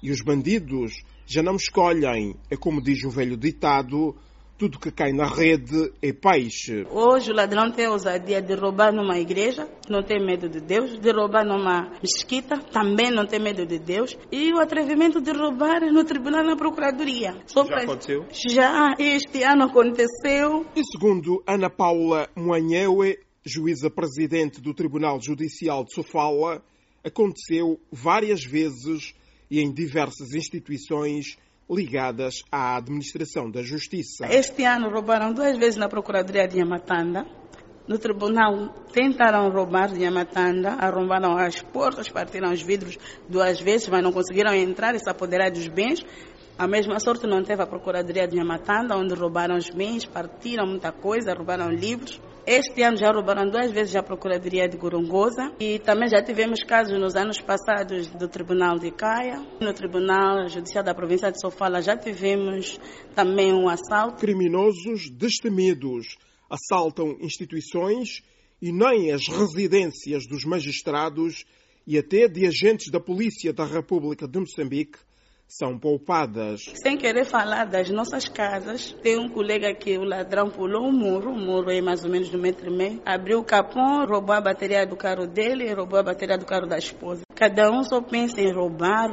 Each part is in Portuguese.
E os bandidos já não escolhem. É como diz o velho ditado: tudo que cai na rede é peixe. Hoje o ladrão tem a ousadia de roubar numa igreja, não tem medo de Deus, de roubar numa mesquita, também não tem medo de Deus, e o atrevimento de roubar no tribunal, na procuradoria. Já aconteceu? Já, este ano aconteceu. E segundo Ana Paula Moanhewe, juíza-presidente do Tribunal Judicial de Sofala, aconteceu várias vezes e em diversas instituições ligadas à administração da justiça. Este ano roubaram 2 vezes na Procuradoria de Nhamatanda. No tribunal tentaram roubar de Nhamatanda, arrombaram as portas, partiram os vidros 2 vezes, mas não conseguiram entrar e se apoderar dos bens. A mesma sorte não teve a Procuradoria de Nhamatanda, onde roubaram os bens, partiram muita coisa, roubaram livros. Este ano já roubaram 2 vezes a Procuradoria de Gorongosa e também já tivemos casos nos anos passados do Tribunal de Caia. No Tribunal Judicial da Província de Sofala já tivemos também um assalto. Criminosos destemidos assaltam instituições e nem as residências dos magistrados e até de agentes da Polícia da República de Moçambique são poupadas. Sem querer falar das nossas casas, tem um colega que o ladrão pulou o muro é mais ou menos de 1,5 m, abriu o capô, roubou a bateria do carro dele e roubou a bateria do carro da esposa. Cada um só pensa em roubar.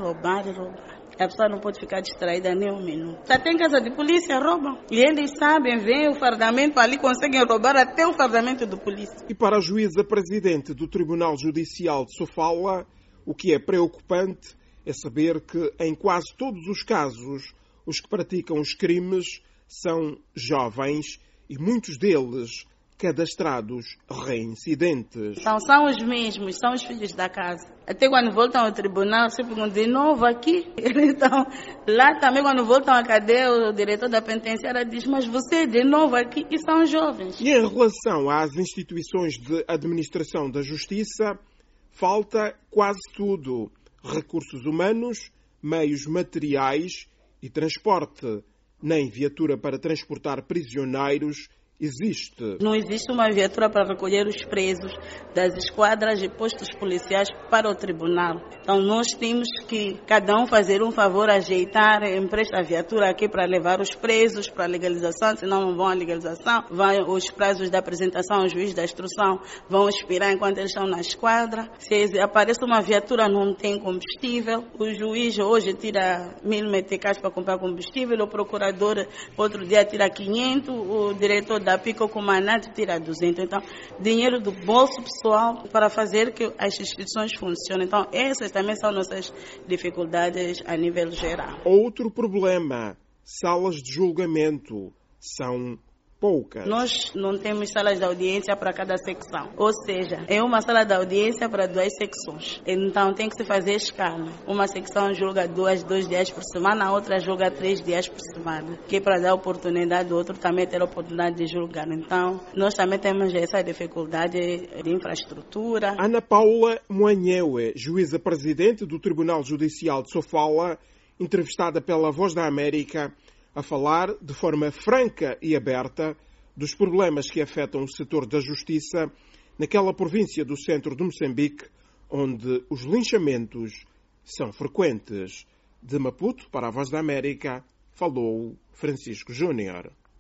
A pessoa não pode ficar distraída nem um minuto. Já tem casa de polícia, roubam. E eles sabem, veem o fardamento ali, conseguem roubar até o fardamento do polícia. E para a juíza-presidente do Tribunal Judicial de Sofala, o que é preocupante é saber que, em quase todos os casos, os que praticam os crimes são jovens e muitos deles cadastrados reincidentes. Então, são os mesmos, são os filhos da casa. Até quando voltam ao tribunal, se perguntam de novo aqui. Então, lá também, quando voltam à cadeia, o diretor da penitenciária diz: mas você de novo aqui? E são jovens. E em relação às instituições de administração da justiça, falta quase tudo: recursos humanos, meios materiais e transporte. Nem viatura para transportar prisioneiros existe. Não existe uma viatura para recolher os presos das esquadras e postos policiais para o tribunal. Então nós temos que cada um fazer um favor, ajeitar, empresta a viatura aqui para levar os presos para a legalização, senão não vão à legalização, os prazos da apresentação ao juiz da instrução vão expirar enquanto eles estão na esquadra. Se aparece uma viatura não tem combustível, o juiz hoje tira 1.000 meticais para comprar combustível, o procurador outro dia tira 500, o diretor da PICO, o comandante tira 200. Então, dinheiro do bolso pessoal para fazer que as instituições funcionem. Então, essas também são nossas dificuldades a nível geral. Outro problema: salas de julgamento são poucas. Nós não temos salas de audiência para cada secção. Ou seja, é uma sala de audiência para 2 secções. Então tem que se fazer escala. Uma secção julga 2 dias por semana, a outra julga 3 dias por semana. Que é para dar oportunidade do outro também ter a oportunidade de julgar. Então nós também temos essa dificuldade de infraestrutura. Ana Paula Moanhewe, juíza-presidente do Tribunal Judicial de Sofala, entrevistada pela Voz da América, a falar de forma franca e aberta dos problemas que afetam o setor da justiça naquela província do centro de Moçambique, onde os linchamentos são frequentes. De Maputo, para a Voz da América, falou Francisco Júnior.